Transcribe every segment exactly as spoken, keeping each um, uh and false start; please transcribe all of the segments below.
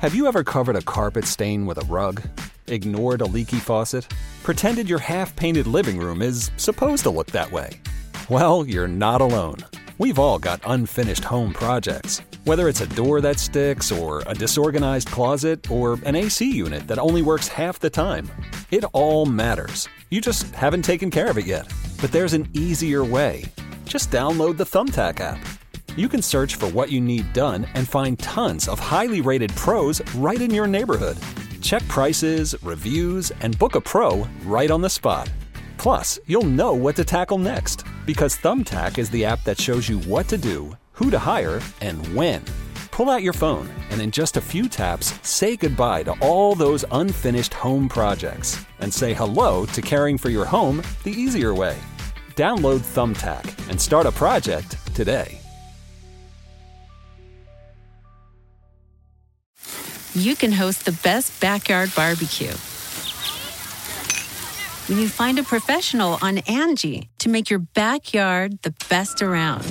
Have you ever covered a carpet stain with a rug? Ignored a leaky faucet? Pretended your half-painted living room is supposed to look that way? Well, you're not alone. We've all got unfinished home projects. Whether it's a door that sticks, or a disorganized closet, or an A C unit that only works half the time. It all matters. You just haven't taken care of it yet. But there's an easier way. Just download the Thumbtack app. You can search for what you need done and find tons of highly rated pros right in your neighborhood. Check prices, reviews, and book a pro right on the spot. Plus, you'll know what to tackle next, because Thumbtack is the app that shows you what to do, who to hire, and when. Pull out your phone, and in just a few taps, say goodbye to all those unfinished home projects, and say hello to caring for your home the easier way. Download Thumbtack and start a project today. You can host the best backyard barbecue when you find a professional on Angie to make your backyard the best around.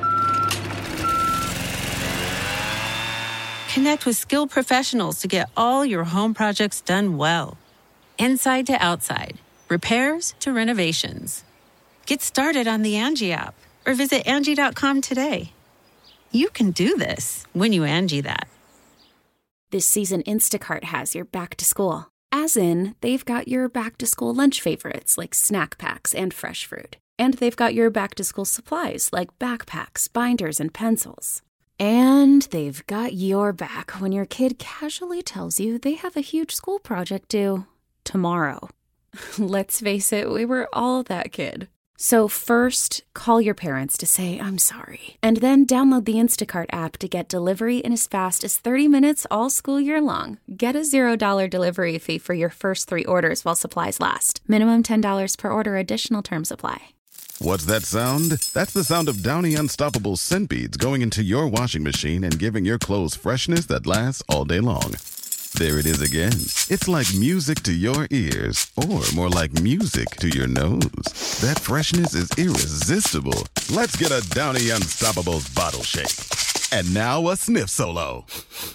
Connect with skilled professionals to get all your home projects done well. Inside to outside, repairs to renovations. Get started on the Angie app or visit Angie dot com today. You can do this when you Angie that. This season, Instacart has your back to school. As in, they've got your back to school lunch favorites like snack packs and fresh fruit. And they've got your back to school supplies like backpacks, binders, and pencils. And they've got your back when your kid casually tells you they have a huge school project due tomorrow. Let's face it, we were all that kid. So first, call your parents to say, I'm sorry. And then download the Instacart app to get delivery in as fast as thirty minutes all school year long. Get a zero dollar delivery fee for your first three orders while supplies last. Minimum ten dollars per order. Additional terms apply. What's that sound? That's the sound of Downy Unstoppable scent beads going into your washing machine and giving your clothes freshness that lasts all day long. There it is again. It's like music to your ears, or more like music to your nose. That freshness is irresistible. Let's get a Downy Unstoppables bottle shake. And now a sniff solo.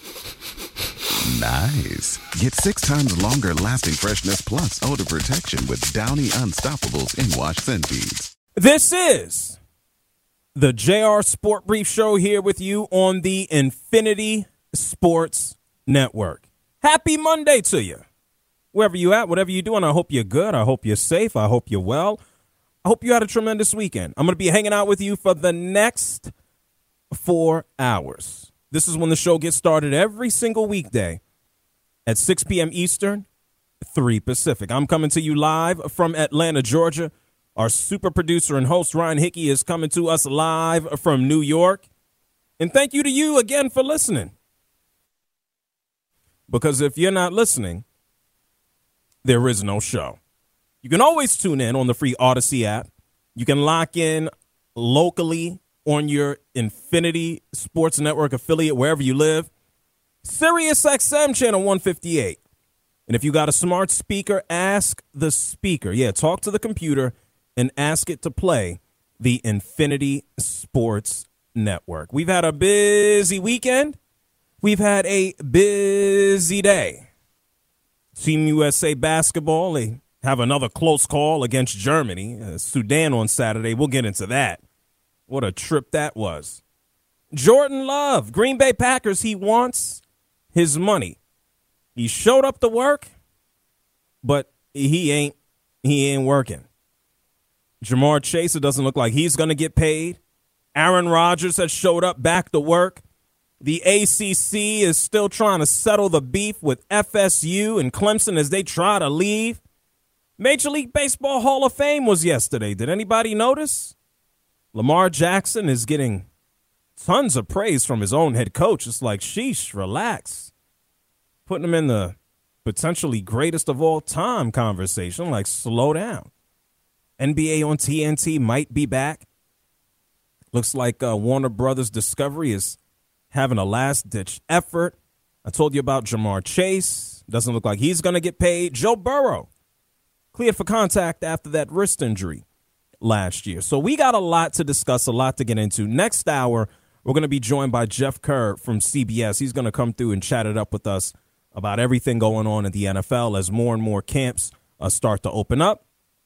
Nice. Get six times longer lasting freshness plus odor protection with Downy Unstoppables in-wash scent beads. This is the J R Sport Brief Show here with you on the Infinity Sports Network. Happy Monday to you. Wherever you at, whatever you're doing, I hope you're good. I hope you're safe. I hope you're well. I hope you had a tremendous weekend. I'm going to be hanging out with you for the next four hours. This is when the show gets started every single weekday at six p.m. Eastern, three Pacific. I'm coming to you live from Atlanta, Georgia. Our super producer and host, Ryan Hickey, is coming to us live from New York. And thank you to you again for listening. Because if you're not listening, there is no show. You can always tune in on the free Odyssey app. You can lock in locally on your Infinity Sports Network affiliate, wherever you live. Sirius X M channel one fifty-eight. And if you got a smart speaker, ask the speaker. Yeah, talk to the computer and ask it to play the Infinity Sports Network. We've had a busy weekend. We've had a busy day. Team U S A basketball, they have another close call against Germany. Uh, Sudan on Saturday. We'll get into that. What a trip that was. Jordan Love, Green Bay Packers, he wants his money. He showed up to work, but he ain't he ain't working. Jamar Chase, it doesn't look like he's going to get paid. Aaron Rodgers has showed up back to work. The A C C is still trying to settle the beef with F S U and Clemson as they try to leave. Major League Baseball Hall of Fame was yesterday. Did anybody notice? Lamar Jackson is getting tons of praise from his own head coach. It's like, sheesh, relax. Putting him in the potentially greatest of all time conversation. Like, slow down. N B A on T N T might be back. Looks like uh, Warner Brothers Discovery is having a last-ditch effort. I told you about Jamar Chase. Doesn't look like he's going to get paid. Joe Burrow cleared for contact after that wrist injury last year. So we got a lot to discuss, a lot to get into. Next hour, we're going to be joined by Jeff Kerr from C B S. He's going to come through and chat it up with us about everything going on in the N F L as more and more camps uh, start to open up.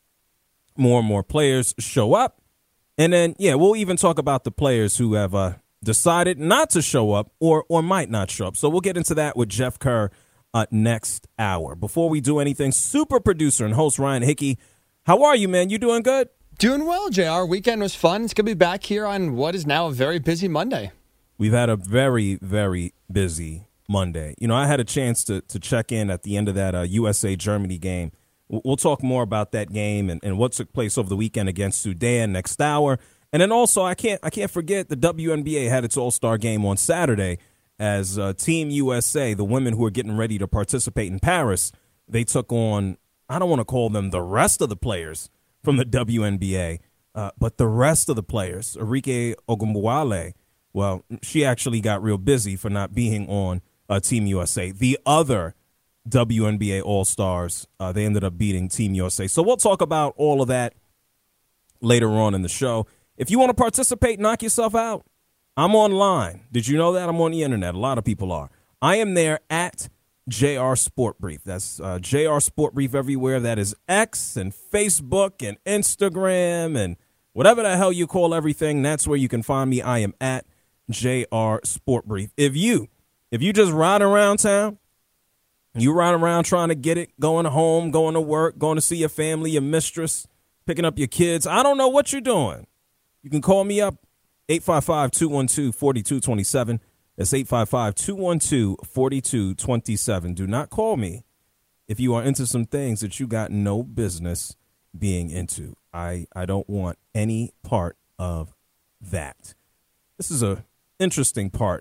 More and more players show up. And then, yeah, we'll even talk about the players who have uh, decided not to show up or or might not show up. So we'll get into that with Jeff Kerr uh, next hour. Before we do anything, super producer and host Ryan Hickey, how are you, man? You doing good? Doing well, J R. Weekend was fun. It's going to be back here on what is now a very busy Monday. We've had a very, very busy Monday. You know, I had a chance to to check in at the end of that uh, U S A-Germany game. We'll talk more about that game and, and what took place over the weekend against Sudan next hour. And then also, I can't I can't forget the W N B A had its All-Star game on Saturday as uh, Team U S A, the women who are getting ready to participate in Paris, they took on, I don't want to call them the rest of the players from the W N B A, uh, but the rest of the players, Arike Ogunbowale, well, she actually got real busy for not being on uh, Team U S A. The other W N B A All-Stars, uh, they ended up beating Team U S A. So we'll talk about all of that later on in the show. If you want to participate, knock yourself out. I'm online. Did you know that? I'm on the internet. A lot of people are. I am there at J R Sport Brief. That's uh, J R Sport Brief everywhere. That is X and Facebook and Instagram and whatever the hell you call everything. That's where you can find me. I am at J R Sport Brief. If you, if you just ride around town, you ride around trying to get it, going home, going to work, going to see your family, your mistress, picking up your kids. I don't know what you're doing. You can call me up, eight five five, two one two, four two two seven. That's eight five five, two one two, four two two seven. Do not call me if you are into some things that you got no business being into. I, I don't want any part of that. This is a interesting part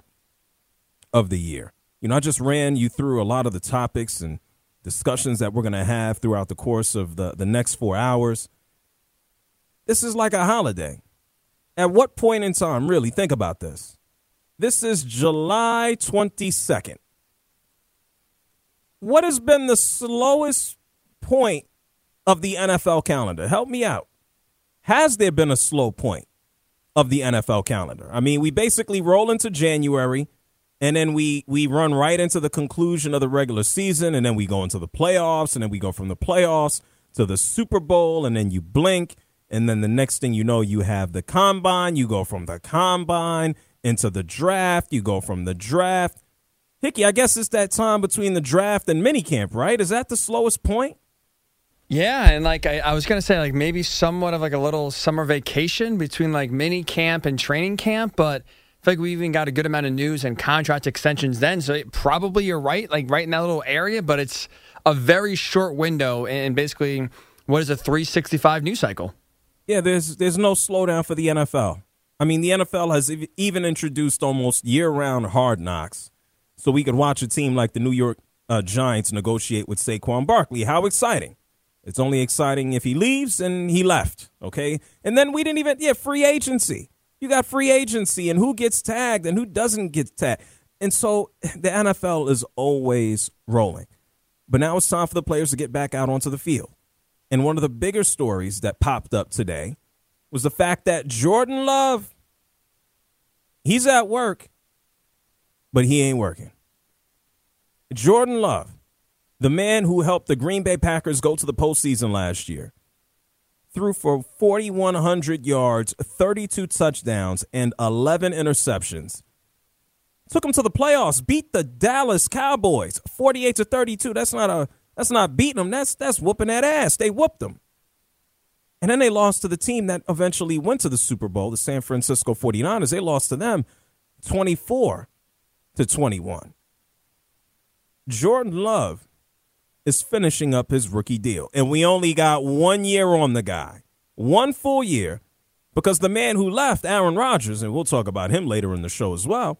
of the year. You know, I just ran you through a lot of the topics and discussions that we're going to have throughout the course of the, the next four hours. This is like a holiday. At what point in time, really, think about this. This is July twenty-second. What has been the slowest point of the N F L calendar? Help me out. Has there been a slow point of the N F L calendar? I mean, we basically roll into January, and then we, we run right into the conclusion of the regular season, and then we go into the playoffs, and then we go from the playoffs to the Super Bowl, and then you blink, and then the next thing you know, you have the combine. You go from the combine into the draft. You go from the draft. Hickey, I guess it's that time between the draft and minicamp, right? Is that the slowest point? Yeah, and like I, I was going to say, like maybe somewhat of like a little summer vacation between like mini camp and training camp, but I feel like we even got a good amount of news and contract extensions then, so it, probably you're right, like right in that little area, but it's a very short window and basically what is a three sixty-five news cycle? Yeah, there's there's no slowdown for the N F L. I mean, the N F L has even introduced almost year-round hard knocks, so we could watch a team like the New York uh, Giants negotiate with Saquon Barkley. How exciting. It's only exciting if he leaves, and he left, okay? And then we didn't even, yeah, free agency. You got free agency, and who gets tagged and who doesn't get tagged. And so the N F L is always rolling. But now it's time for the players to get back out onto the field. And one of the bigger stories that popped up today was the fact that Jordan Love, he's at work, but he ain't working. Jordan Love, the man who helped the Green Bay Packers go to the postseason last year, threw for forty-one hundred yards, thirty-two touchdowns, and eleven interceptions. Took them to the playoffs, beat the Dallas Cowboys, forty-eight to thirty-two. That's not a that's not beating them. That's that's whooping that ass. They whooped them. And then they lost to the team that eventually went to the Super Bowl, the San Francisco forty-niners. They lost to them twenty-four to twenty-one. Jordan Love is finishing up his rookie deal. And we only got one year on the guy, one full year, because the man who left, Aaron Rodgers, and we'll talk about him later in the show as well,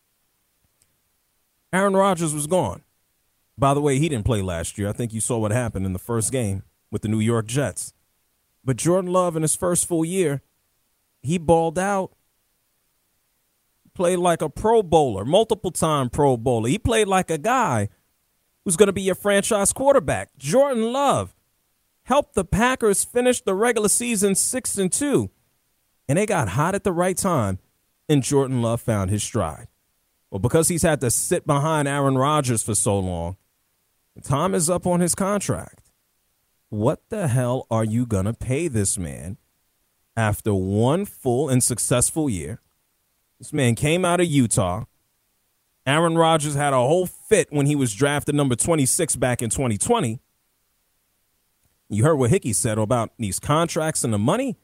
Aaron Rodgers was gone. By the way, he didn't play last year. I think you saw what happened in the first game with the New York Jets. But Jordan Love, in his first full year, he balled out. Played like a Pro Bowler, multiple-time Pro Bowler. He played like a guy who's going to be your franchise quarterback. Jordan Love helped the Packers finish the regular season six and two, and they got hot at the right time and Jordan Love found his stride? Well, because he's had to sit behind Aaron Rodgers for so long, time is up on his contract. What the hell are you going to pay this man after one full and successful year? This man came out of Utah. Aaron Rodgers had a whole fit when he was drafted number twenty-six back in twenty twenty. You heard what Hickey said about these contracts and the money.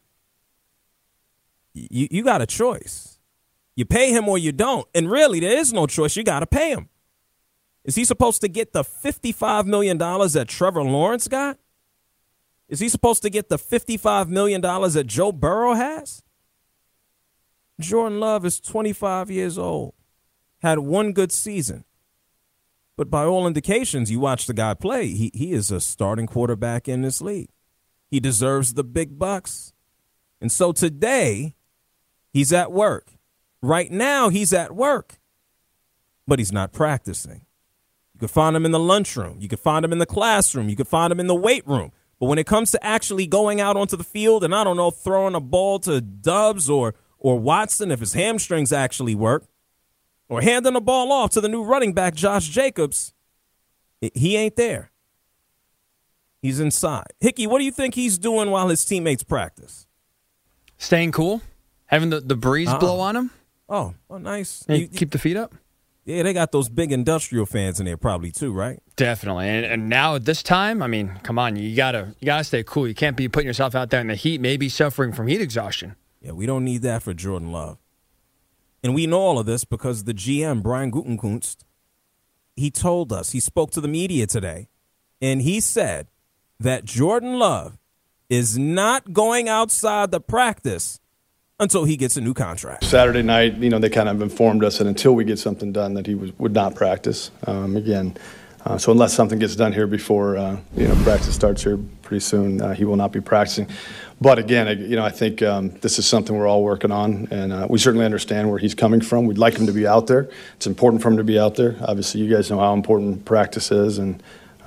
You, you got a choice. You pay him or you don't. And really, there is no choice. You got to pay him. Is he supposed to get the fifty-five million dollars that Trevor Lawrence got? Is he supposed to get the fifty-five million dollars that Joe Burrow has? Jordan Love is twenty-five years old, had one good season. But by all indications, you watch the guy play, he, he is a starting quarterback in this league. He deserves the big bucks. And so today, he's at work. Right now, he's at work. But he's not practicing. You could find him in the lunchroom. You could find him in the classroom. You could find him in the weight room. But when it comes to actually going out onto the field and, I don't know, throwing a ball to Dubs or or Watson if his hamstrings actually work, or handing the ball off to the new running back, Josh Jacobs, he ain't there. He's inside. Hickey, what do you think he's doing while his teammates practice? Staying cool? Having the, the breeze uh-uh. blow on him? Oh, well, nice. And you, keep the feet up? Yeah, they got those big industrial fans in there probably too, right? Definitely. And, and now at this time, I mean, come on, you gotta you gotta stay cool. You can't be putting yourself out there in the heat, maybe suffering from heat exhaustion. Yeah, we don't need that for Jordan Love. And we know all of this because the G M, Brian Gutekunst, he told us, he spoke to the media today, and he said that Jordan Love is not going outside the practice until he gets a new contract. Saturday night, you know, they kind of informed us that until we get something done that he was, would not practice um, again. Uh, so unless something gets done here before, uh, you know, practice starts here pretty soon, uh, he will not be practicing. But again, I, you know, I think um, this is something we're all working on, and uh, we certainly understand where he's coming from. We'd like him to be out there. It's important for him to be out there. Obviously, you guys know how important practice is, and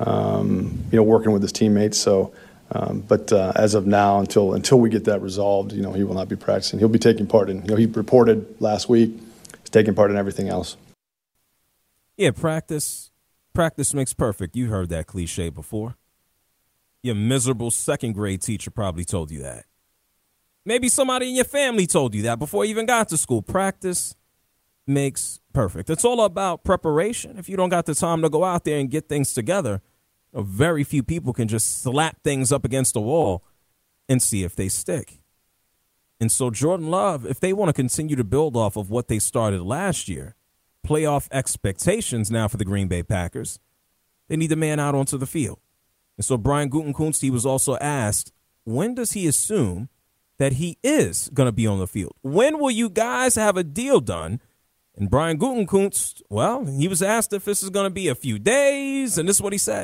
um, you know, working with his teammates. So, um, but uh, as of now, until until we get that resolved, you know, he will not be practicing. He'll be taking part in. You know, he reported last week. He's taking part in everything else. Yeah, practice. Practice makes perfect. You heard that cliche before. Your miserable second grade teacher probably told you that. Maybe somebody in your family told you that before you even got to school. Practice makes perfect. It's all about preparation. If you don't got the time to go out there and get things together, you know, very few people can just slap things up against the wall and see if they stick. And so Jordan Love, if they want to continue to build off of what they started last year, playoff expectations now for the Green Bay Packers, they need the man out onto the field. And so Brian Gutekunst, he was also asked, when does he assume that he is going to be on the field? When will you guys have a deal done? And Brian Gutekunst, well, he was asked if this is going to be a few days, and this is what he said.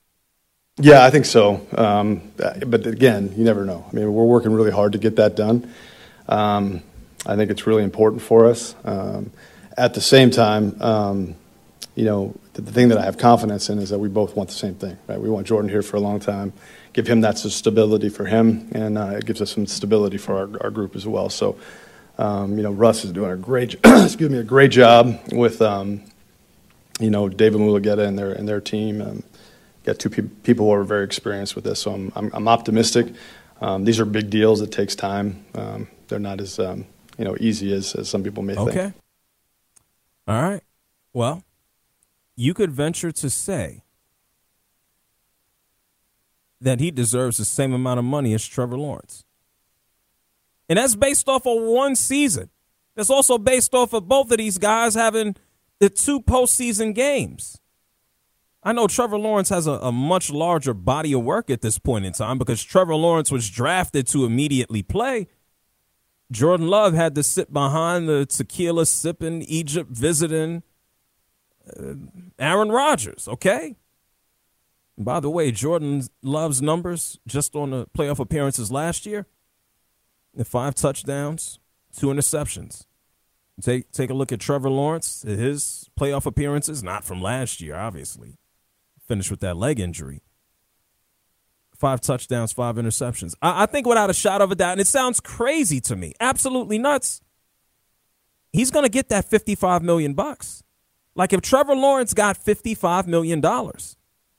Yeah, I think so. Um, but again, you never know. I mean, we're working really hard to get that done. Um, I think it's really important for us. Um, at the same time, um, you know, the, the thing that I have confidence in is that we both want the same thing, right? We want Jordan here for a long time, give him that stability for him, and uh, it gives us some stability for our, our group as well. So, um, you know, Russ is doing a great, excuse me, a great job with, um, you know, David Mulugeta and their and their team. Um, got two pe- people who are very experienced with this, so I'm I'm, I'm optimistic. Um, these are big deals. It takes time. Um, they're not as um, you know easy as, as some people may okay. think. Okay. All right. Well, you could venture to say that he deserves the same amount of money as Trevor Lawrence. And that's based off of one season. That's also based off of both of these guys having the two postseason games. I know Trevor Lawrence has a, a much larger body of work at this point in time because Trevor Lawrence was drafted to immediately play. Jordan Love had to sit behind the tequila sipping, Egypt visiting uh, Aaron Rodgers, okay? And by the way, Jordan Love's numbers just on the playoff appearances last year, the five touchdowns, two interceptions. Take take a look at Trevor Lawrence, his playoff appearances, not from last year, obviously. Finished with that leg injury. Five touchdowns, five interceptions. I, I think without a shadow of a doubt, and it sounds crazy to me, absolutely nuts. he's going to get that fifty-five million bucks. Like if Trevor Lawrence got fifty-five million dollars,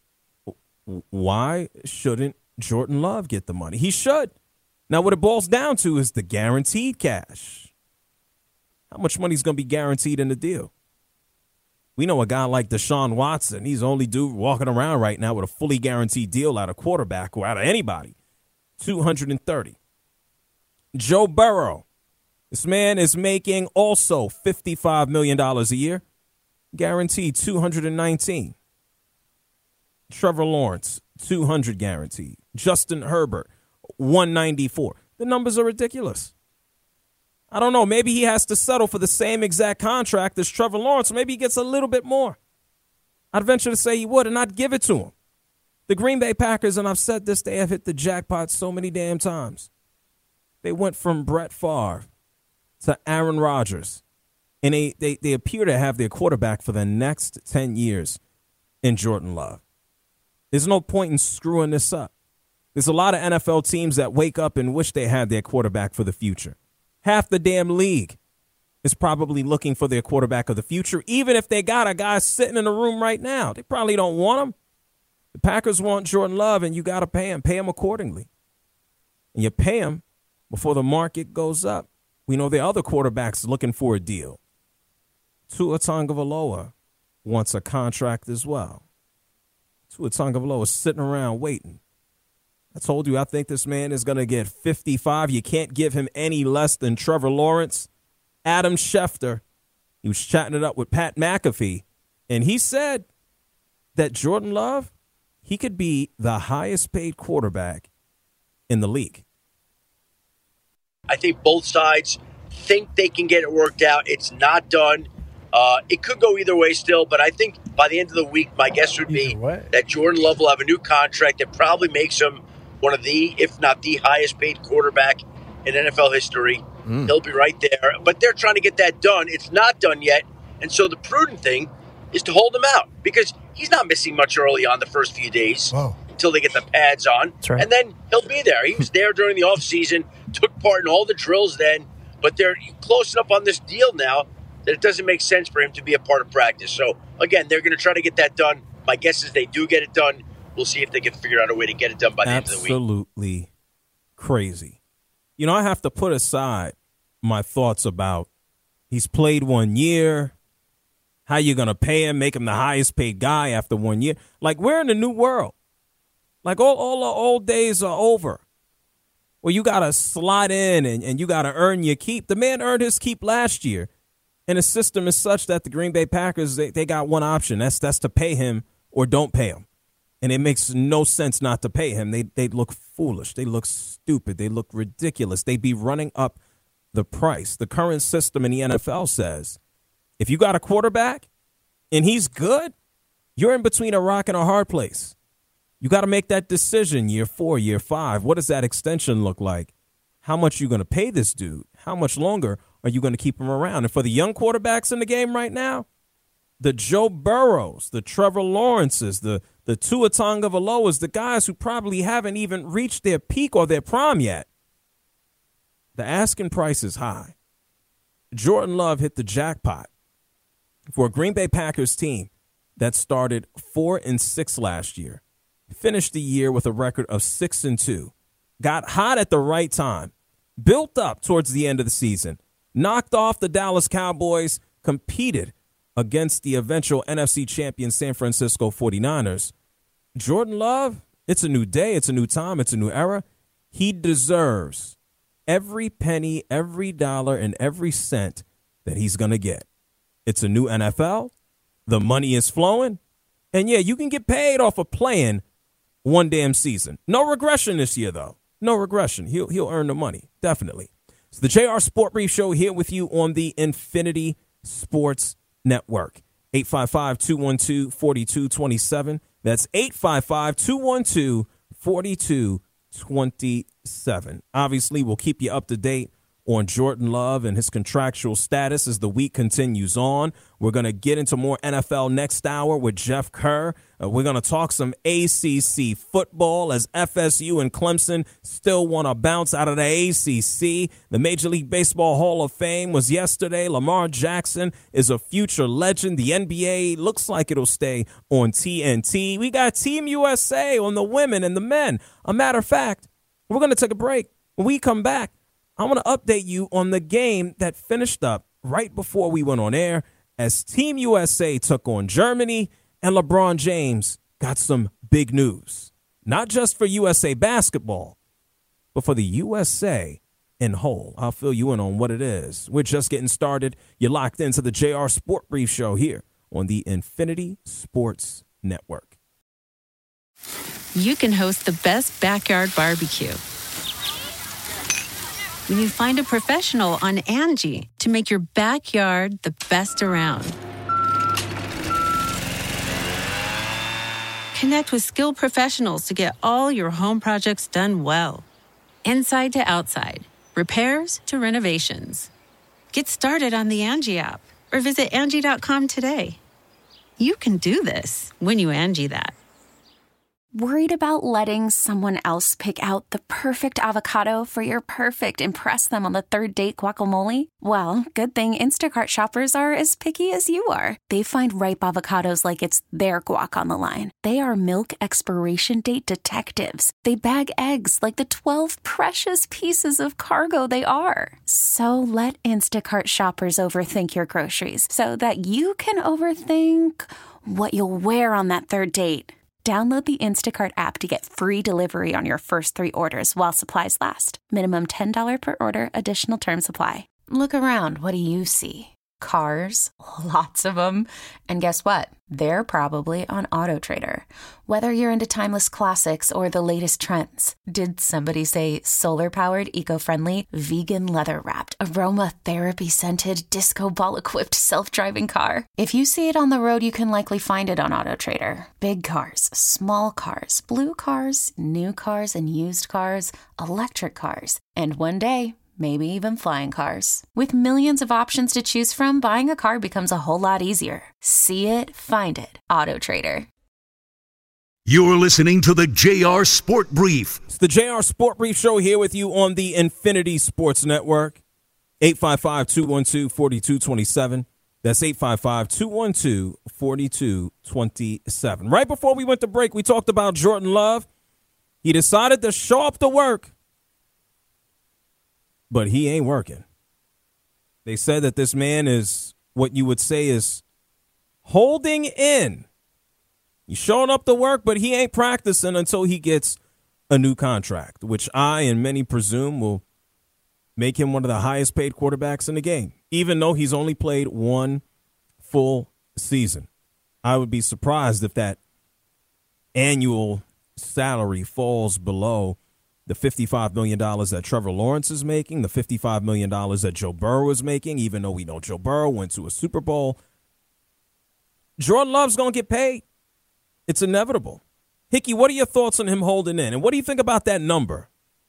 why shouldn't Jordan Love get the money? He should. Now, what it boils down to is the guaranteed cash. How much money is going to be guaranteed in the deal? We know a guy like Deshaun Watson. He's the only dude walking around right now with a fully guaranteed deal out of quarterback or out of anybody. two hundred thirty. Joe Burrow. This man is making also fifty-five million dollars a year. Guaranteed two hundred nineteen. Trevor Lawrence, two hundred guaranteed. Justin Herbert, one ninety-four. The numbers are ridiculous. I don't know. Maybe he has to settle for the same exact contract as Trevor Lawrence. Maybe he gets a little bit more. I'd venture to say he would, and I'd give it to him. The Green Bay Packers, and I've said this, they have hit the jackpot so many damn times. They went from Brett Favre to Aaron Rodgers, and they, they, they appear to have their quarterback for the next ten years in Jordan Love. There's no point in screwing this up. There's a lot of N F L teams that wake up and wish they had their quarterback for the future. Half the damn league is probably looking for their quarterback of the future, even if they got a guy sitting in the room right now. They probably don't want him. The Packers want Jordan Love, and you got to pay him. Pay him accordingly. And you pay him before the market goes up. We know the other quarterbacks looking for a deal. Tua Tagovailoa wants a contract as well. Tua Tagovailoa is sitting around waiting. I told you I think this man is going to get fifty-five. You can't give him any less than Trevor Lawrence. Adam Schefter, he was chatting it up with Pat McAfee, and he said that Jordan Love, he could be the highest paid quarterback in the league. I think both sides think they can get it worked out. It's not done. Uh, it could go either way still, but I think by the end of the week, my guess would be that Jordan Love will have a new contract that probably makes him one of the, if not the highest paid quarterback in N F L history. Mm. He'll be right there. But they're trying to get that done. It's not done yet. And so the prudent thing is to hold him out because he's not missing much early on the first few days Whoa. until they get the pads on. Right. And then he'll be there. He was there during the offseason, took part in all the drills then, but they're close enough on this deal now that it doesn't make sense for him to be a part of practice. So, again, they're going to try to get that done. My guess is they do get it done. We'll see if they can figure out a way to get it done by the Absolutely end of the week. Absolutely crazy. You know, I have to put aside my thoughts about he's played one year, how you going to pay him, make him the highest paid guy after one year. Like, we're in a new world. Like, all, all the old days are over. Well, you got to slide in and, and you got to earn your keep. The man earned his keep last year. And the system is such that the Green Bay Packers, they, they got one option. That's that's to pay him or don't pay him. And it makes no sense not to pay him. They they look foolish. They look stupid. They look ridiculous. They be running up the price. The current system in the N F L says if you got a quarterback and he's good, you're in between a rock and a hard place. You got to make that decision year four, year five. What does that extension look like? How much are you going to pay this dude? How much longer are you going to keep him around? And for the young quarterbacks in the game right now, the Joe Burrows, the Trevor Lawrences, the, the Tua Tagovailoas, the guys who probably haven't even reached their peak or their prime yet, the asking price is high. Jordan Love hit the jackpot for a Green Bay Packers team that started four and six last year, finished the year with a record of six and two, got hot at the right time, built up towards the end of the season, knocked off the Dallas Cowboys, competed against the eventual N F C champion San Francisco forty-niners. Jordan Love, it's a new day, it's a new time, it's a new era. He deserves every penny, every dollar, and every cent that he's going to get. It's a new N F L. The money is flowing. And, yeah, you can get paid off of playing one damn season. No regression this year, though. No regression. He'll, he'll earn the money, definitely. So the J R Sport Brief Show here with you on the Infinity Sports Network. eight five five, two one two, four two two seven. That's eight five five, two one two, four two two seven. Obviously, we'll keep you up to date on Jordan Love and his contractual status as the week continues on. We're going to get into more N F L next hour with Jeff Kerr. Uh, we're going to talk some A C C football as F S U and Clemson still want to bounce out of the A C C. The Major League Baseball Hall of Fame was yesterday. Lamar Jackson is a future legend. The N B A looks like it'll stay on T N T. We got Team U S A on the women and the men. A matter of fact, we're going to take a break. When we come back, I want to update you on the game that finished up right before we went on air as Team U S A took on Germany, and LeBron James got some big news. Not just for U S A basketball, but for the U S A in whole. I'll fill you in on what it is. We're just getting started. You're locked into the J R Sport Brief Show here on the Infinity Sports Network. You can host the best backyard barbecue when you find a professional on Angie to make your backyard the best around. Connect with skilled professionals to get all your home projects done well. Inside to outside, repairs to renovations. Get started on the Angie app or visit Angie dot com today. You can do this when you Angie that. Worried about letting someone else pick out the perfect avocado for your perfect impress them on the third date guacamole? Well, good thing Instacart shoppers are as picky as you are. They find ripe avocados like it's their guac on the line. They are milk expiration date detectives. They bag eggs like the twelve precious pieces of cargo they are. So let Instacart shoppers overthink your groceries so that you can overthink what you'll wear on that third date. Download the Instacart app to get free delivery on your first three orders while supplies last. Minimum ten dollars per order. Additional terms apply. Look around. What do you see? Cars, lots of them. And guess what? They're probably on AutoTrader. Whether you're into timeless classics or the latest trends. Did somebody say solar-powered, eco-friendly, vegan leather-wrapped, aromatherapy-scented, disco ball-equipped self-driving car? If you see it on the road, you can likely find it on AutoTrader. Big cars, small cars, blue cars, new cars and used cars, electric cars, and one day, maybe even flying cars. With millions of options to choose from, buying a car becomes a whole lot easier. See it, find it. AutoTrader. You're listening to the J R Sport Brief. It's the J R Sport Brief Show here with you on the Infinity Sports Network. eight five five, two one two, four two two seven. That's eight five five, two one two, four two two seven. Right before we went to break, we talked about Jordan Love. He decided to show up to work, but he ain't working. They said that this man is what you would say is holding in. He's showing up to work, but he ain't practicing until he gets a new contract, which I and many presume will make him one of the highest paid quarterbacks in the game, even though he's only played one full season. I would be surprised if that annual salary falls below the fifty-five million dollars that Trevor Lawrence is making, the fifty-five million dollars that Joe Burrow is making, even though we know Joe Burrow went to a Super Bowl. Jordan Love's going to get paid. It's inevitable. Hickey, what are your thoughts on him holding in? And what do you think about that number?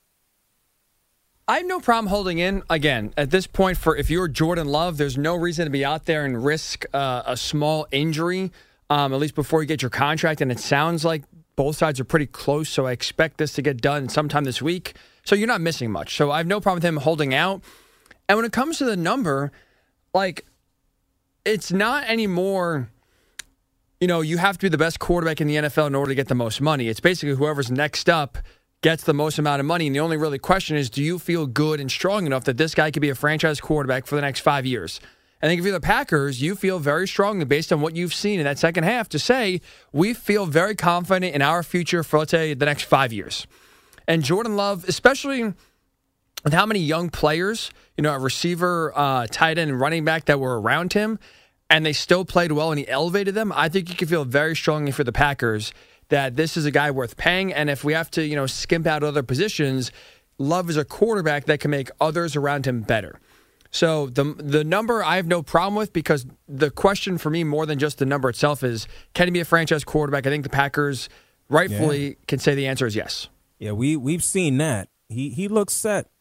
I have no problem holding in. Again, at this point, for if you're Jordan Love, there's no reason to be out there and risk uh, a small injury, um, at least before you get your contract. And it sounds like both sides are pretty close, so I expect this to get done sometime this week. So you're not missing much. So I have no problem with him holding out. And when it comes to the number, like, it's not anymore, you know, you have to be the best quarterback in the N F L in order to get the most money. It's basically whoever's next up gets the most amount of money. And the only really question is, do you feel good and strong enough that this guy could be a franchise quarterback for the next five years? I think if you're the Packers, you feel very strongly based on what you've seen in that second half to say, we feel very confident in our future for, let's say, the next five years. And Jordan Love, especially with how many young players, you know, a receiver, uh, tight end, and running back that were around him, and they still played well and he elevated them, I think you can feel very strongly for the Packers that this is a guy worth paying. And if we have to, you know, skimp out other positions, Love is a quarterback that can make others around him better. So the the number I have no problem with, because the question for me more than just the number itself is, can he be a franchise quarterback? I think the Packers rightfully yeah. can say the answer is yes. Yeah, we, we've seen that. He he looks set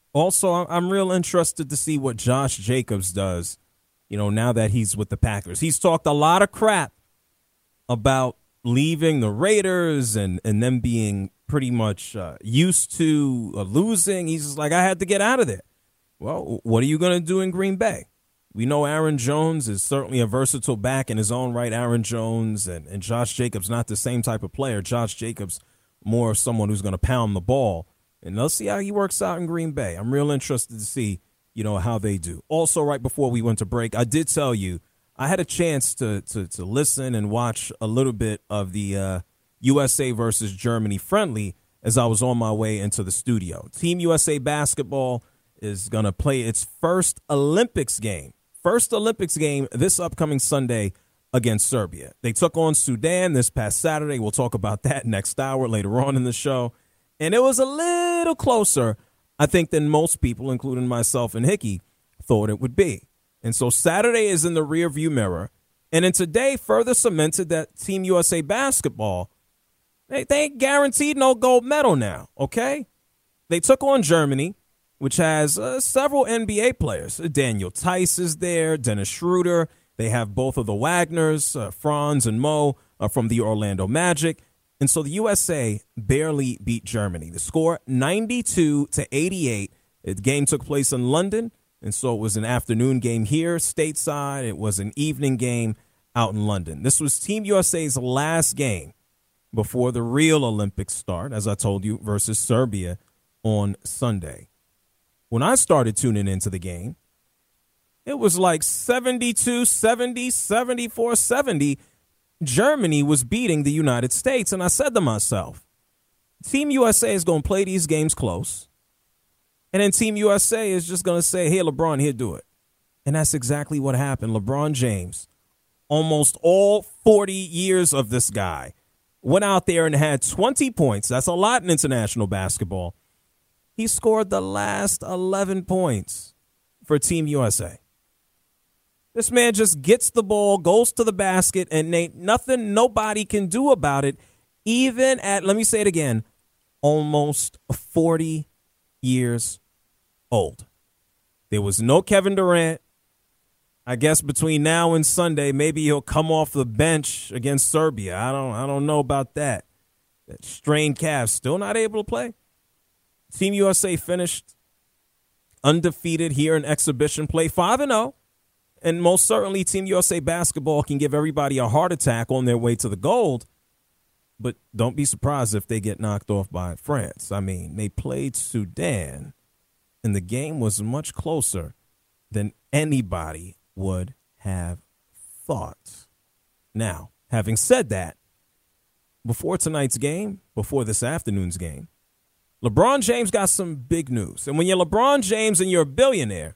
Also, I'm real interested to see what Josh Jacobs does, you know, now that he's with the Packers. He's talked a lot of crap about leaving the Raiders and, and them being pretty much uh, used to uh, losing. He's just like, I had to get out of there. Well, what are you going to do in Green Bay? We know Aaron Jones is certainly a versatile back in his own right. Aaron Jones and, and Josh Jacobs, not the same type of player. Josh Jacobs, more of someone who's going to pound the ball. And let's see how he works out in Green Bay. I'm real interested to see, you know, how they do. Also, right before we went to break, I did tell you I had a chance to to, to listen and watch a little bit of the uh, U S A versus Germany friendly as I was on my way into the studio. Team U S A basketball is going to play its first Olympics game. First Olympics game this upcoming Sunday against Serbia. They took on Sudan this past Saturday. We'll talk about that next hour later on in the show. And it was a little closer, I think, than most people, including myself and Hickey, thought it would be. And so Saturday is in the rearview mirror. And then today further cemented that Team U S A basketball, they, they ain't guaranteed no gold medal now, okay? They took on Germany, which has uh, several N B A players. Daniel Tice is there, Dennis Schroeder. They have both of the Wagners, uh, Franz and Mo, uh, from the Orlando Magic. And so the U S A barely beat Germany. The score, ninety-two to eighty-eight. The game took place in London, and so it was an afternoon game here stateside. It was an evening game out in London. This was Team U S A's last game before the real Olympics start, as I told you, versus Serbia on Sunday. When I started tuning into the game, it was like seventy-two seventy, seventy-four seventy. Germany was beating the United States, and I said to myself, Team U S A is going to play these games close, and then Team U S A is just going to say, here, LeBron, here, do it. And that's exactly what happened. LeBron James, almost all forty years of this guy, went out there and had twenty points. That's a lot in international basketball. He scored the last eleven points for Team U S A. This man just gets the ball, goes to the basket, and ain't nothing nobody can do about it, even at, let me say it again, almost forty years old. There was no Kevin Durant. I guess between now and Sunday, maybe he'll come off the bench against Serbia. I don't, I don't know about that. That strained calf, still not able to play. Team U S A finished undefeated here in exhibition play, five and oh. And most certainly Team U S A basketball can give everybody a heart attack on their way to the gold. But don't be surprised if they get knocked off by France. I mean, they played Sudan, and the game was much closer than anybody would have thought. Now, having said that, before tonight's game, before this afternoon's game, LeBron James got some big news. And when you're LeBron James and you're a billionaire,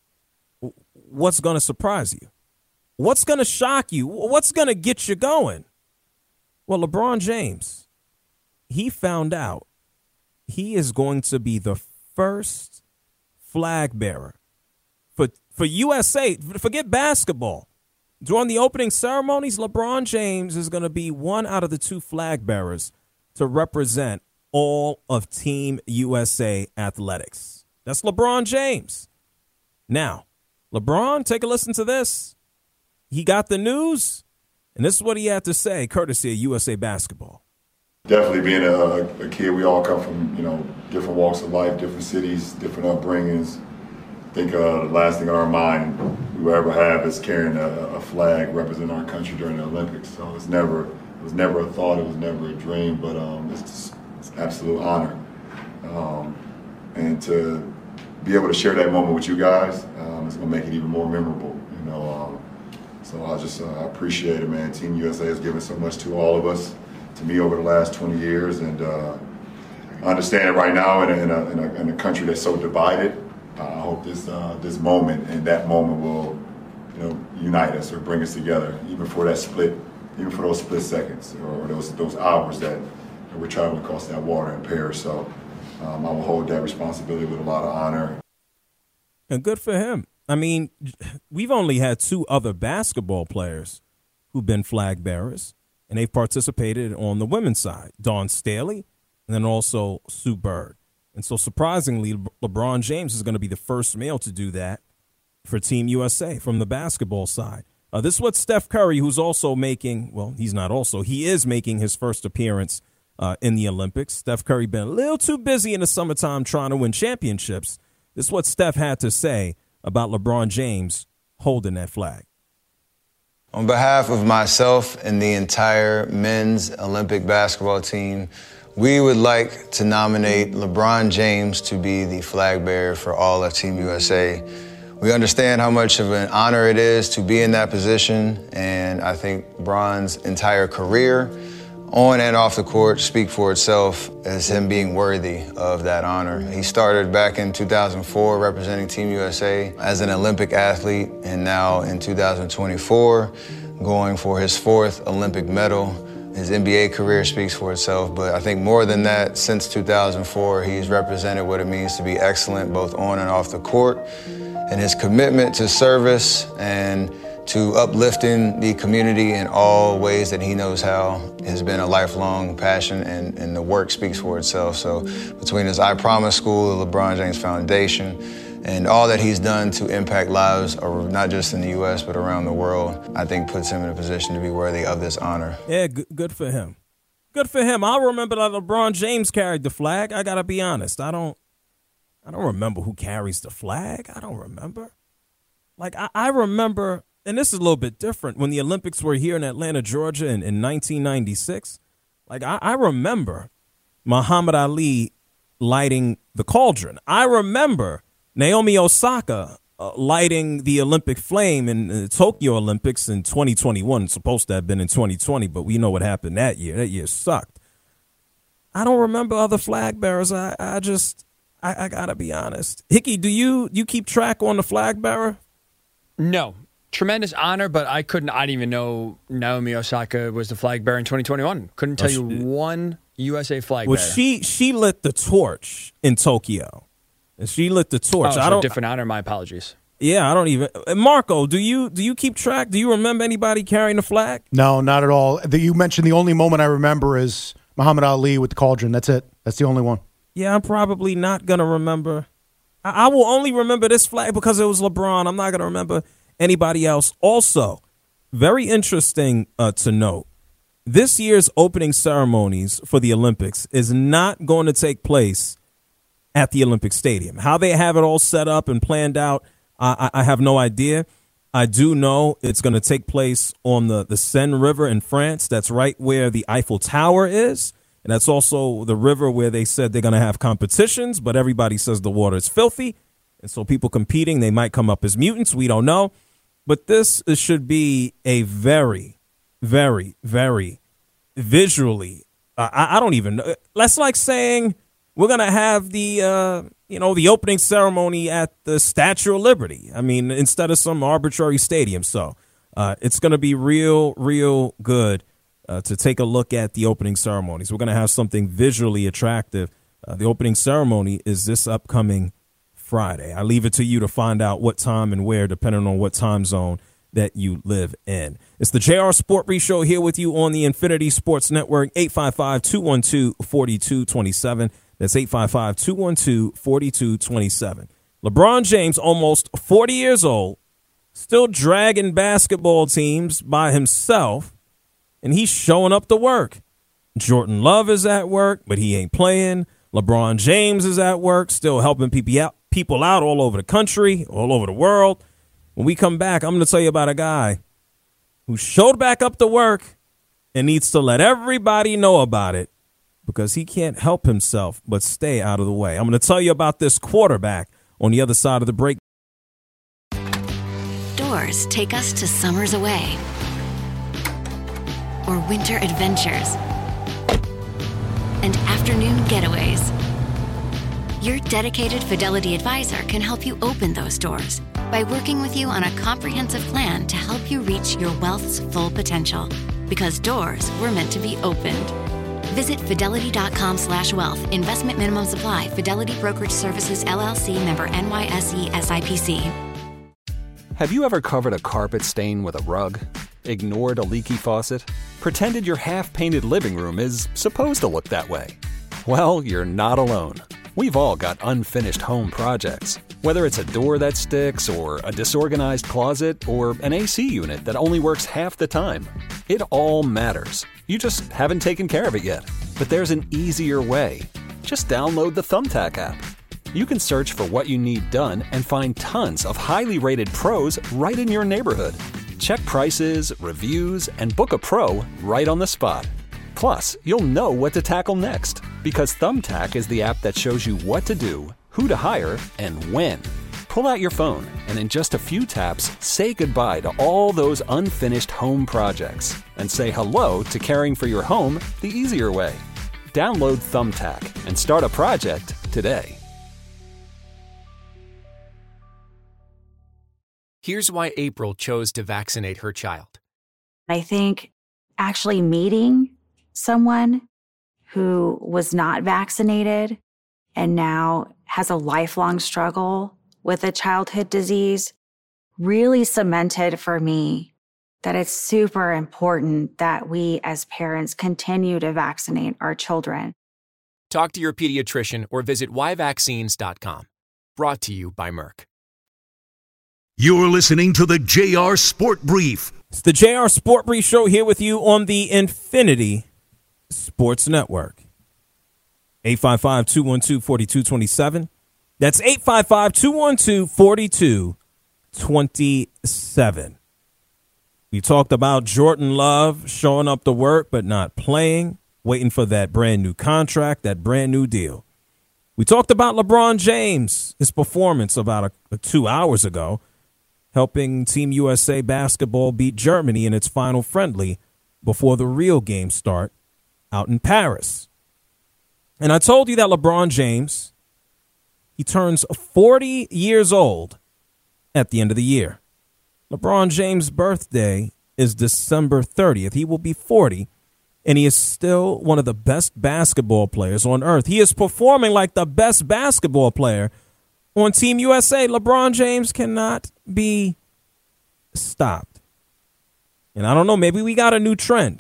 what's going to surprise you? What's going to shock you? What's going to get you going? Well, LeBron James, he found out he is going to be the first flag bearer for, for U S A. Forget basketball. During the opening ceremonies, LeBron James is going to be one out of the two flag bearers to represent all of Team U S A athletics. That's LeBron James. Now, LeBron, take a listen to this. He got the news, and this is what he had to say, courtesy of U S A Basketball. Definitely being a, a kid, we all come from, you know, different walks of life, different cities, different upbringings. I think uh, the last thing on our mind we will ever have is carrying a, a flag representing our country during the Olympics. So it's never, it was never a thought, it was never a dream, but um, it's, just, it's an absolute honor. Um, and to be able to share that moment with you guys, um, it's going to make it even more memorable, you know. Um, so I just uh, I appreciate it, man. Team U S A has given so much to all of us, to me over the last twenty years, and uh, I understand it right now in a, in, a, in, a, in a country that's so divided. Uh, I hope this uh, this moment and that moment will, you know, unite us or bring us together, even for that split, even for those split seconds or those those hours that, that we're traveling across that water in Paris. So. Um, I will hold that responsibility with a lot of honor. And good for him. I mean, we've only had two other basketball players who've been flag bearers, and they've participated on the women's side, Dawn Staley and then also Sue Bird. And so surprisingly, Le- LeBron James is going to be the first male to do that for Team U S A from the basketball side. Uh, this is what Steph Curry, who's also making, well, he's not also, he is making his first appearance uh, in the Olympics. Steph Curry been a little too busy in the summertime trying to win championships. This is what Steph had to say about LeBron James holding that flag. On behalf of myself and the entire men's Olympic basketball team, we would like to nominate LeBron James to be the flag bearer for all of Team U S A. We understand how much of an honor it is to be in that position, and I think Bron's entire career, on and off the court, speak for itself as him being worthy of that honor. He started back in two thousand four representing Team U S A as an Olympic athlete, and now in two thousand twenty-four, going for his fourth Olympic medal. His N B A career speaks for itself, but I think more than that, since two thousand four, he's represented what it means to be excellent both on and off the court. And his commitment to service and to uplifting the community in all ways that he knows how has been a lifelong passion, and, and the work speaks for itself. So between his I Promise School, the LeBron James Foundation, and all that he's done to impact lives, not just in the U S, but around the world, I think puts him in a position to be worthy of this honor. Yeah, good, good for him. Good for him. I remember that LeBron James carried the flag. I got to be honest. I don't I don't remember who carries the flag. I don't remember. Like, I, I remember, and this is a little bit different, when the Olympics were here in Atlanta, Georgia in, in nineteen ninety-six. Like, I, I remember Muhammad Ali lighting the cauldron. I remember Naomi Osaka uh, lighting the Olympic flame in the Tokyo Olympics in twenty twenty-one. It's supposed to have been in twenty twenty, but we know what happened that year. That year sucked. I don't remember other flag bearers. I, I just, I, I got to be honest. Hickey, do you you keep track on the flag bearer? No. Tremendous honor, but I couldn't, I didn't even know Naomi Osaka was the flag bearer in twenty twenty-one. Couldn't tell you one U S A flag well, bearer. she she lit the torch in Tokyo. And she lit the torch. Oh, so I don't, a different honor. My apologies. Yeah, I don't even. Marco, do you do you keep track? Do you remember anybody carrying the flag? No, not at all. The, you mentioned the only moment I remember is Muhammad Ali with the cauldron. That's it. That's the only one. Yeah, I'm probably not going to remember. I, I will only remember this flag because it was LeBron. I'm not going to remember anybody else. Also, very interesting uh, to note, this year's opening ceremonies for the Olympics is not going to take place at the Olympic Stadium. How they have it all set up and planned out, I, I have no idea. I do know it's going to take place on the, the Seine River in France. That's right where the Eiffel Tower is. And that's also the river where they said they're going to have competitions, but everybody says the water is filthy. And so people competing, they might come up as mutants. We don't know. But this should be a very, very, very visually, uh, I, I don't even know. That's like saying we're going to have the, uh, you know, the opening ceremony at the Statue of Liberty. I mean, instead of some arbitrary stadium. So uh, it's going to be real, real good uh, to take a look at the opening ceremonies. We're going to have something visually attractive. Uh, the opening ceremony is this upcoming Friday. I leave it to you to find out what time and where, depending on what time zone that you live in. It's the J R Sport Brief Show here with you on the Infinity Sports Network, eight five five, two one two, four two two seven. That's eight five five, two one two, four two two seven. LeBron James, almost forty years old, still dragging basketball teams by himself, and he's showing up to work. Jordan Love is at work, but he ain't playing. LeBron James is at work, still helping people out, people out all over the country, all over the world. When we come back, I'm going to tell you about a guy who showed back up to work and needs to let everybody know about it because he can't help himself but stay out of the way. I'm going to tell you about this quarterback on the other side of the break. Doors take us to summers away or winter adventures and afternoon getaways. Your dedicated Fidelity advisor can help you open those doors by working with you on a comprehensive plan to help you reach your wealth's full potential. Because doors were meant to be opened. Visit fidelity.com slash wealth. Investment minimum supply. Fidelity Brokerage Services, L L C, member N Y S E S I P C. Have you ever covered a carpet stain with a rug? Ignored a leaky faucet? Pretended your half-painted living room is supposed to look that way? Well, you're not alone. We've all got unfinished home projects. Whether it's a door that sticks, or a disorganized closet, or an A C unit that only works half the time. It all matters. You just haven't taken care of it yet. But there's an easier way. Just download the Thumbtack app. You can search for what you need done and find tons of highly rated pros right in your neighborhood. Check prices, reviews, and book a pro right on the spot. Plus, you'll know what to tackle next, because Thumbtack is the app that shows you what to do, who to hire, and when. Pull out your phone and in just a few taps, say goodbye to all those unfinished home projects and say hello to caring for your home the easier way. Download Thumbtack and start a project today. Here's why April chose to vaccinate her child. I think actually meeting someone who was not vaccinated and now has a lifelong struggle with a childhood disease really cemented for me that it's super important that we as parents continue to vaccinate our children. Talk to your pediatrician or visit why vaccines dot com. Brought to you by Merck. You're listening to the J R Sport Brief. It's the J R Sport Brief show here with you on the Infinity Sports Network. eight five five, two one two, four two two seven. That's eight five five, two one two, four two two seven. We talked about Jordan Love showing up to work but not playing, waiting for that brand new contract, that brand new deal. We talked about LeBron James, his performance about a, a two hours ago, helping Team U S A basketball beat Germany in its final friendly before the real games start out in Paris. And I told you that LeBron James, he turns forty years old at the end of the year. LeBron James' birthday is December thirtieth. He will be forty, and he is still one of the best basketball players on earth. He is performing like the best basketball player on Team U S A. LeBron James cannot be stopped. And I don't know, maybe we got a new trend.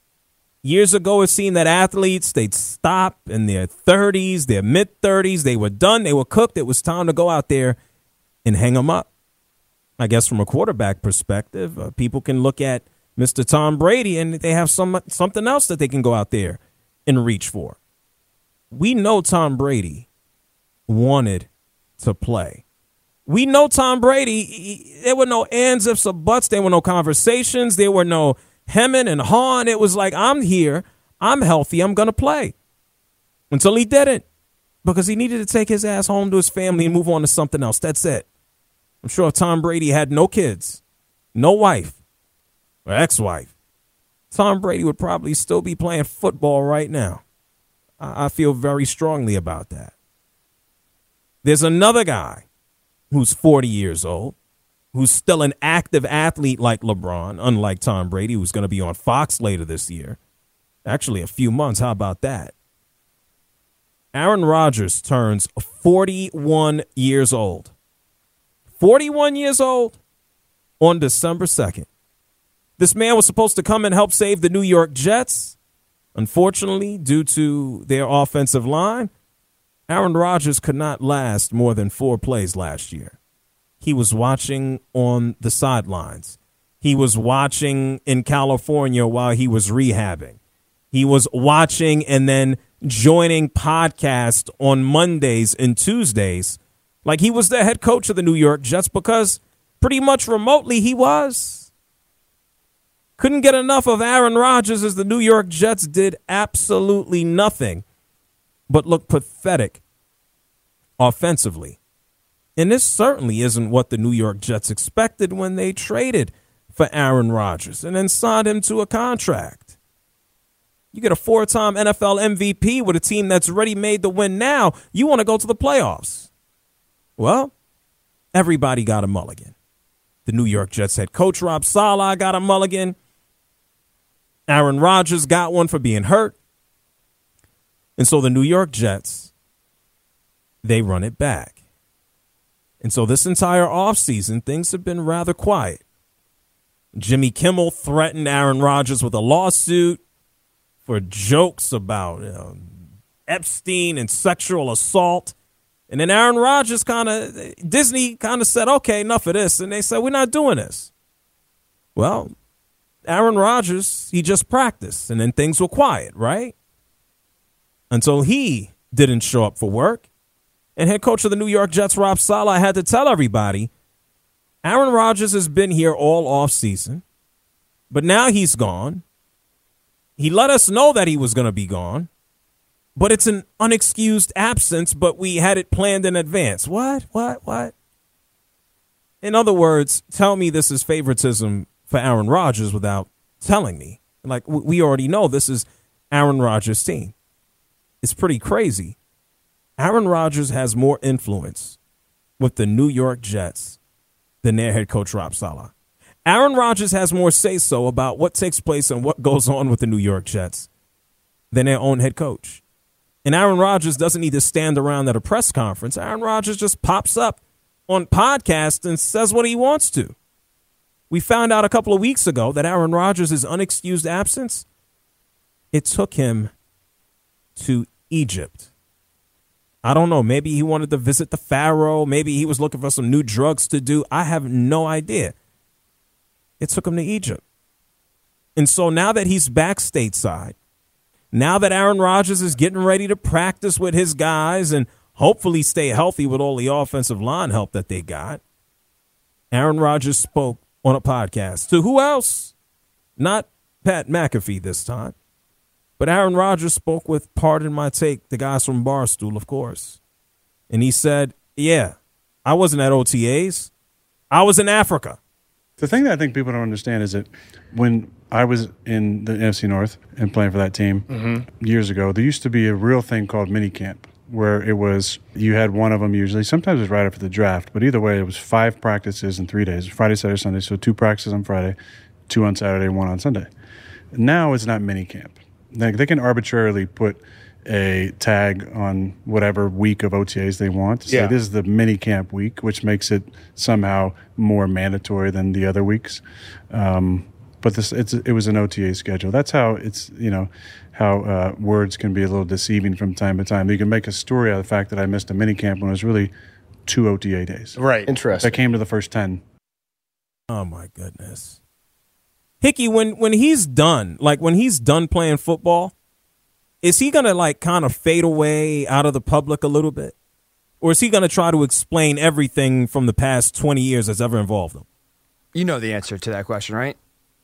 Years ago, it seemed that athletes, they'd stop in their thirties, their mid-thirties. They were done. They were cooked. It was time to go out there and hang them up. I guess from a quarterback perspective, uh, people can look at Mister Tom Brady and they have some something else that they can go out there and reach for. We know Tom Brady wanted to play. We know Tom Brady, he, there were no ands, ifs, or buts. There were no conversations. There were no hemming and hawing. It was like, I'm here. I'm healthy. I'm going to play. Until he didn't, because he needed to take his ass home to his family and move on to something else. That's it. I'm sure if Tom Brady had no kids, no wife, or ex-wife, Tom Brady would probably still be playing football right now. I, I feel very strongly about that. There's another guy who's forty years old, who's still an active athlete like LeBron, unlike Tom Brady, who's going to be on Fox later this year. Actually, a few months. How about that? Aaron Rodgers turns forty-one years old. forty-one years old on December second. This man was supposed to come and help save the New York Jets. Unfortunately, due to their offensive line, Aaron Rodgers could not last more than four plays last year. He was watching on the sidelines. He was watching in California while he was rehabbing. He was watching and then joining podcasts on Mondays and Tuesdays like he was the head coach of the New York Jets, because pretty much remotely he was. Couldn't get enough of Aaron Rodgers as the New York Jets did absolutely nothing but look pathetic offensively. And this certainly isn't what the New York Jets expected when they traded for Aaron Rodgers and then signed him to a contract. You get a four-time N F L M V P with a team that's ready made to win now. You want to go to the playoffs. Well, everybody got a mulligan. The New York Jets head coach Rob Saleh got a mulligan. Aaron Rodgers got one for being hurt. And so the New York Jets, they run it back. And so this entire offseason, things have been rather quiet. Jimmy Kimmel threatened Aaron Rodgers with a lawsuit for jokes about you know, Epstein and sexual assault. And then Aaron Rodgers kind of, Disney kind of said, okay, enough of this. And they said, we're not doing this. Well, Aaron Rodgers, he just practiced, and then things were quiet, right? Until he didn't show up for work. And head coach of the New York Jets, Rob Saleh, had to tell everybody, Aaron Rodgers has been here all offseason, but now he's gone. He let us know that he was going to be gone, but it's an unexcused absence, but we had it planned in advance. What? What? What? In other words, tell me this is favoritism for Aaron Rodgers without telling me. Like, we already know this is Aaron Rodgers' team. It's pretty crazy. Aaron Rodgers has more influence with the New York Jets than their head coach, Rob Saleh. Aaron Rodgers has more say-so about what takes place and what goes on with the New York Jets than their own head coach. And Aaron Rodgers doesn't need to stand around at a press conference. Aaron Rodgers just pops up on podcasts and says what he wants to. We found out a couple of weeks ago that Aaron Rodgers' unexcused absence, it took him to Egypt. I don't know. Maybe he wanted to visit the Pharaoh. Maybe he was looking for some new drugs to do. I have no idea. It took him to Egypt. And so now that he's back stateside, now that Aaron Rodgers is getting ready to practice with his guys and hopefully stay healthy with all the offensive line help that they got, Aaron Rodgers spoke on a podcast to who else? Not Pat McAfee this time. But Aaron Rodgers spoke with, pardon my take, the guys from Barstool, of course. And he said, yeah, I wasn't at O T As. I was in Africa. The thing that I think people don't understand is that when I was in the N F C North and playing for that team mm-hmm. years ago, there used to be a real thing called minicamp, where it was, you had one of them usually. Sometimes it was right after the draft, but either way, it was five practices in three days, Friday, Saturday, Sunday. So two practices on Friday, two on Saturday, one on Sunday. Now it's not minicamp. They, they can arbitrarily put a tag on whatever week of O T As they want to say yeah. this is the mini camp week, which makes it somehow more mandatory than the other weeks. Um, but this it's it was an O T A schedule. That's how it's you know how uh, words can be a little deceiving from time to time. You can make a story out of the fact that I missed a mini camp when it was really two O T A days. Right. Interesting. I came to the first ten. Oh my goodness. Hickey, when, when he's done, like when he's done playing football, is he going to like kind of fade away out of the public a little bit? Or is he going to try to explain everything from the past twenty years that's ever involved him? You know the answer to that question, right?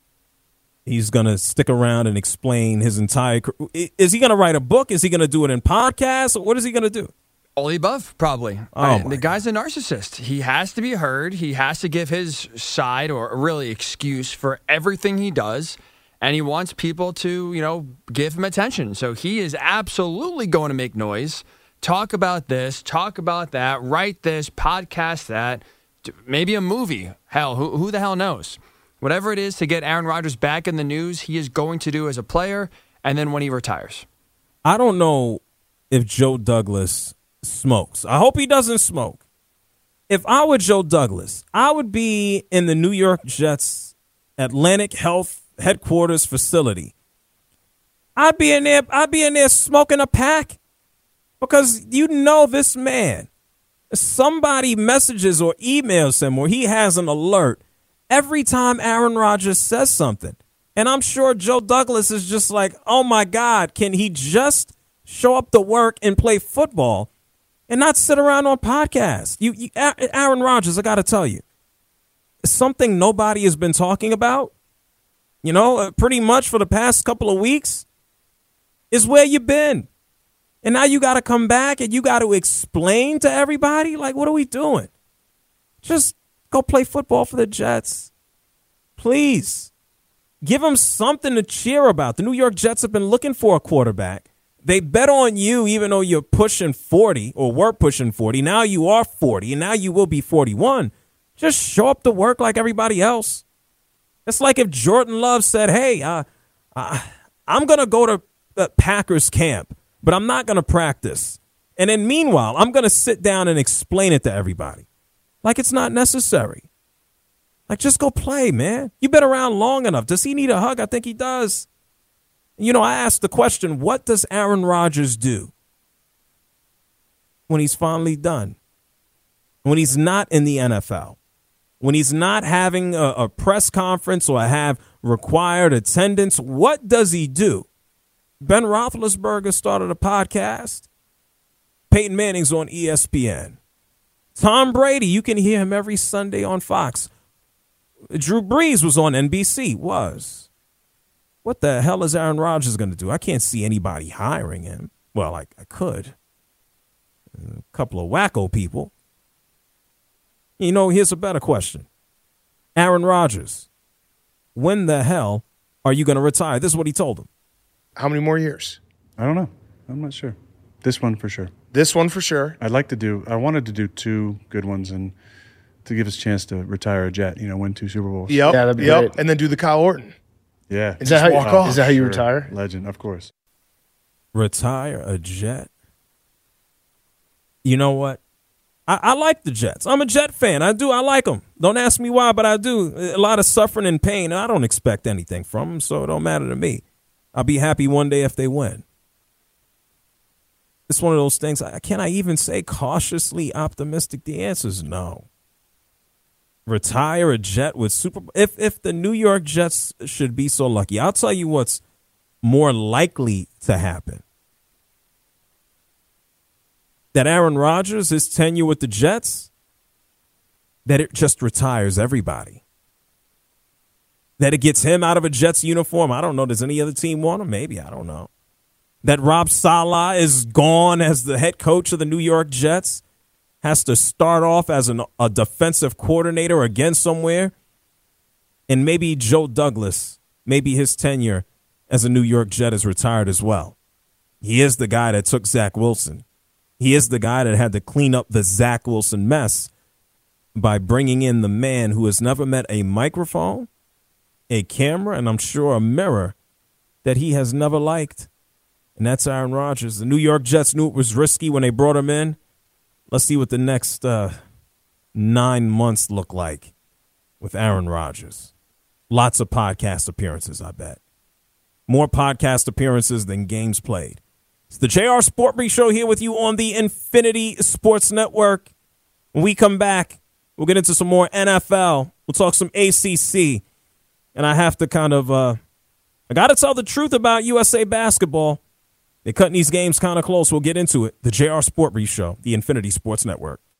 He's going to stick around and explain his entire career. Is he going to write a book? Is he going to do it in podcasts? Or what is he going to do? All the above, probably. Oh I, the guy's a narcissist. He has to be heard. He has to give his side or really excuse for everything he does. And he wants people to, you know, give him attention. So he is absolutely going to make noise, talk about this, talk about that, write this, podcast that, maybe a movie. Hell, who, who the hell knows? Whatever it is to get Aaron Rodgers back in the news, he is going to do as a player and then when he retires. I don't know if Joe Douglas smokes. I hope he doesn't smoke. If I were Joe Douglas, I would be in the New York Jets Atlantic Health headquarters facility. I'd be in there, I'd be in there smoking a pack because you know this man. Somebody messages or emails him or he has an alert every time Aaron Rodgers says something. And I'm sure Joe Douglas is just like, oh my God, can he just show up to work and play football and not sit around on podcasts? You, you Aaron Rodgers, I got to tell you, something nobody has been talking about, you know, uh, pretty much for the past couple of weeks is where you've been. And now you got to come back and you got to explain to everybody, like, what are we doing? Just go play football for the Jets. Please. Give them something to cheer about. The New York Jets have been looking for a quarterback. They bet on you even though you're pushing forty or were pushing forty. Now you are forty, and now you will be forty-one. Just show up to work like everybody else. It's like if Jordan Love said, hey, uh, uh, I'm going to go to uh, Packers camp, but I'm not going to practice. And then meanwhile, I'm going to sit down and explain it to everybody. Like it's not necessary. Like just go play, man. You've been around long enough. Does he need a hug? I think he does. You know, I asked the question, what does Aaron Rodgers do when he's finally done? When he's not in the N F L? When he's not having a, a press conference or have required attendance, what does he do? Ben Roethlisberger started a podcast. Peyton Manning's on E S P N. Tom Brady, you can hear him every Sunday on Fox. Drew Brees was on N B C. Was. What the hell is Aaron Rodgers going to do? I can't see anybody hiring him. Well, I, I could. A couple of wacko people. You know, here's a better question. Aaron Rodgers, when the hell are you going to retire? This is what he told him. How many more years? I don't know. I'm not sure. This one for sure. This one for sure. I'd like to do, I wanted to do two good ones and to give us a chance to retire a Jet, you know, win two Super Bowls. Yep. Yeah, that'd be yep. great. And then do the Kyle Orton. Yeah. And is that, how, walk off. Is that how you Sure. retire? Legend, of course. Retire a Jet? You know what? I, I like the Jets. I'm a Jet fan. I do. I like them. Don't ask me why, but I do. A lot of suffering and pain. And I don't expect anything from them, so it don't matter to me. I'll be happy one day if they win. It's one of those things. Can I even say cautiously optimistic? The answer is no. Retire a Jet with Super Bowl. If, if the New York Jets should be so lucky, I'll tell you what's more likely to happen. That Aaron Rodgers, his tenure with the Jets, that it just retires everybody. That it gets him out of a Jets uniform. I don't know. Does any other team want him? Maybe. I don't know. That Rob Saleh is gone as the head coach of the New York Jets, has to start off as an, a defensive coordinator again somewhere. And maybe Joe Douglas, maybe his tenure as a New York Jet is retired as well. He is the guy that took Zach Wilson. He is the guy that had to clean up the Zach Wilson mess by bringing in the man who has never met a microphone, a camera, and I'm sure a mirror that he has never liked. And that's Aaron Rodgers. The New York Jets knew it was risky when they brought him in. Let's see what the next uh, nine months look like with Aaron Rodgers. Lots of podcast appearances, I bet. More podcast appearances than games played. It's the J R Sport Brief Show here with you on the Infinity Sports Network. When we come back, we'll get into some more N F L. We'll talk some A C C. And I have to kind of, uh, I got to tell the truth about U S A basketball. They're cutting these games kind of close. We'll get into it. The J R Sport Brief Show, the Infinity Sports Network.